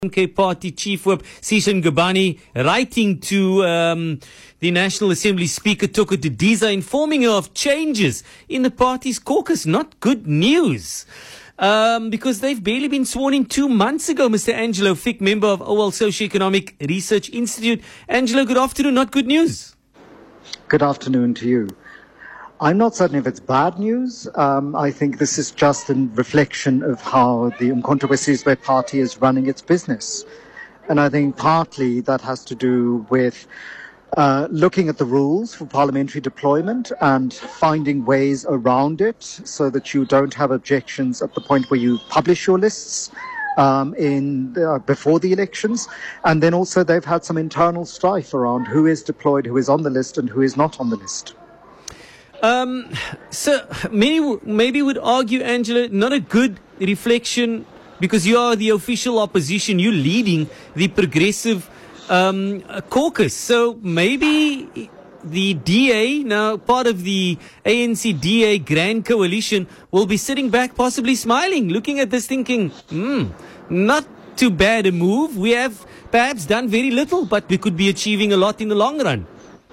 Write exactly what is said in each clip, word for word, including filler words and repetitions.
M K Party Chief Whip Sishan Gabani writing to um, the National Assembly Speaker Toko Didiza, informing her of changes in the party's caucus. Not good news, um, because they've barely been sworn in two months ago. Mister Angelo Fick, member of O L Socioeconomic Research Institute. Angelo, good afternoon. Not good news. Good afternoon to you. I'm not certain if it's bad news. Um, I think this is just a reflection of how the Umkhonto we Sizwe party is running its business. And I think partly that has to do with uh, looking at the rules for parliamentary deployment and finding ways around it so that you don't have objections at the point where you publish your lists um, in uh, before the elections. And then also they've had some internal strife around who is deployed, who is on the list and who is not on the list. Um, so many w- maybe would argue, Angela, not a good reflection because you are the official opposition. You're leading the progressive um, caucus. So maybe the D A, now part of the A N C D A Grand Coalition, will be sitting back, possibly smiling, looking at this thinking, hmm, not too bad a move. We have perhaps done very little, but we could be achieving a lot in the long run.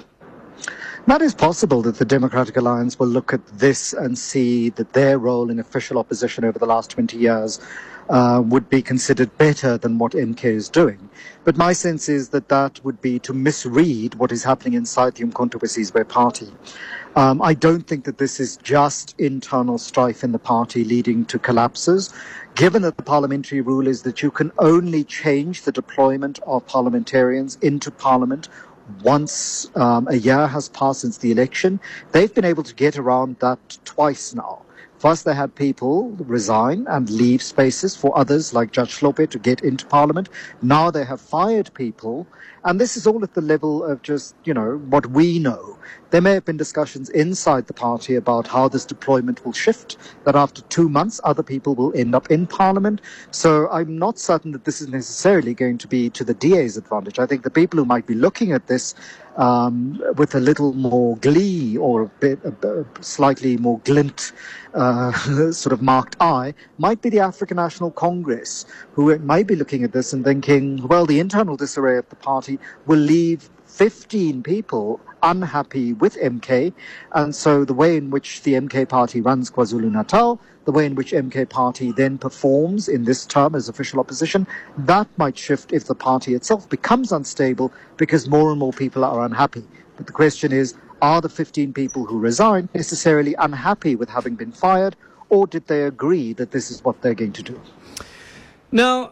That is possible that the Democratic Alliance will look at this and see that their role in official opposition over the last twenty years uh, would be considered better than what M K is doing. But my sense is that that would be to misread what is happening inside the Umkhonto we Sizwe party. Um, I don't think that this is just internal strife in the party leading to collapses, given that the parliamentary rule is that you can only change the deployment of parliamentarians into parliament once um, a year has passed since the election. They've been able to get around that twice now. First, they had people resign and leave spaces for others like Judge Hlophe to get into Parliament. Now they have fired people. And this is all at the level of just, you know, what we know. There may have been discussions inside the party about how this deployment will shift, that after two months, other people will end up in Parliament. So I'm not certain that this is necessarily going to be to the D A's advantage. I think the people who might be looking at this um, with a little more glee or a bit, a, a slightly more glint, uh, sort of marked eye, might be the African National Congress, who might be looking at this and thinking, well, the internal disarray of the party will leave fifteen people unhappy with M K, and so the way in which the M K party runs KwaZulu-Natal, the way in which M K party then performs in this term as official opposition, that might shift if the party itself becomes unstable because more and more people are unhappy. But the question is, are the fifteen people who resigned necessarily unhappy with having been fired, or did they agree that this is what they're going to do? Now,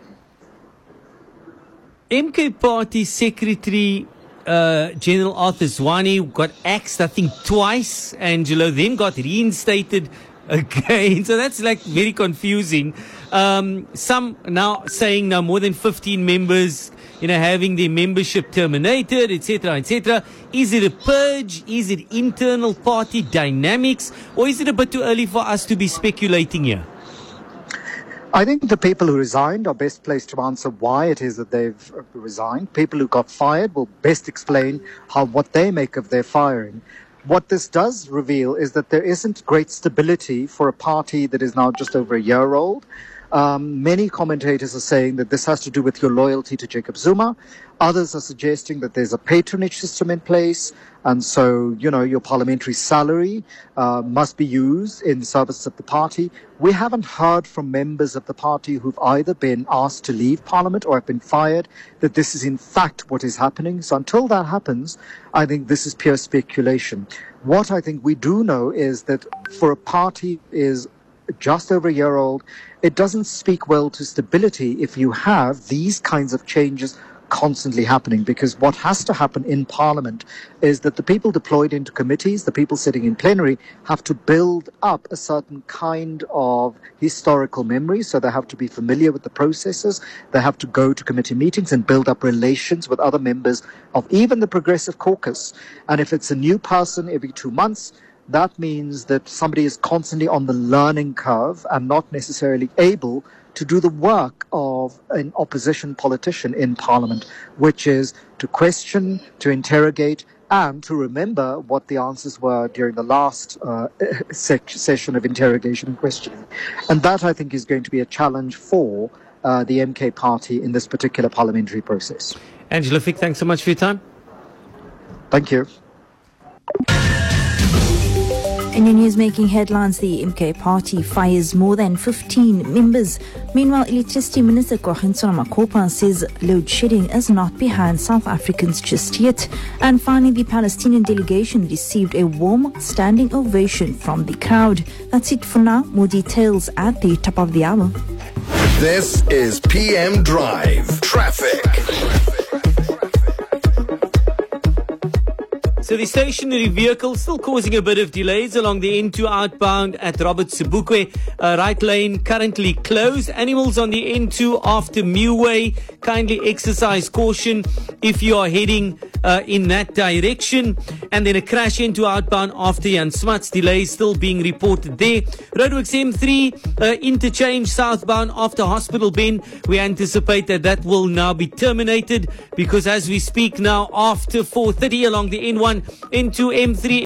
M K Party Secretary uh, General Arthur Zwane got axed, I think, twice, Angelo, then got reinstated again. So that's like very confusing. Um, some now saying now more than fifteen members, you know, having their membership terminated, et cetera, et cetera. Is it a purge? Is it internal party dynamics? Or is it a bit too early for us to be speculating here? I think the people who resigned are best placed to answer why it is that they've resigned. People who got fired will best explain how what they make of their firing. What this does reveal is that there isn't great stability for a party that is now just over a year old. Um, many commentators are saying that this has to do with your loyalty to Jacob Zuma. Others are suggesting that there's a patronage system in place, and so, you know, your parliamentary salary uh, must be used in service of the party. We haven't heard from members of the party who've either been asked to leave Parliament or have been fired that this is in fact what is happening. So until that happens, I think this is pure speculation. What I think we do know is that for a party is just over a year old, it doesn't speak well to stability if you have these kinds of changes constantly happening, because what has to happen in Parliament is that the people deployed into committees, the people sitting in plenary, have to build up a certain kind of historical memory. So they have to be familiar with the processes. They have to go to committee meetings and build up relations with other members of even the Progressive Caucus. And if it's a new person every two months, that means that somebody is constantly on the learning curve and not necessarily able to do the work of an opposition politician in Parliament, which is to question, to interrogate, and to remember what the answers were during the last uh, sec- session of interrogation and questioning. And that, I think, is going to be a challenge for uh, the M K party in this particular parliamentary process. Angela Fick, thanks so much for your time. Thank you. In your news making headlines, the M K party fires more than fifteen members. Meanwhile, Electricity Minister Kwagensona Makopa says load shedding is not behind South Africans just yet. And finally, the Palestinian delegation received a warm standing ovation from the crowd. That's it for now. More details at the top of the hour. This is P M Drive Traffic. So the stationary vehicle still causing a bit of delays along the N two outbound at Robert Sobukwe. Uh, right lane currently closed. Animals on the N two after Meway. Kindly exercise caution if you are heading uh, in that direction. And then a crash into outbound after Jan Smuts. Delays still being reported there. Roadworks M three uh, interchange southbound after Hospital Bend. We anticipate that that will now be terminated because as we speak now after four thirty along the N one, N two, M three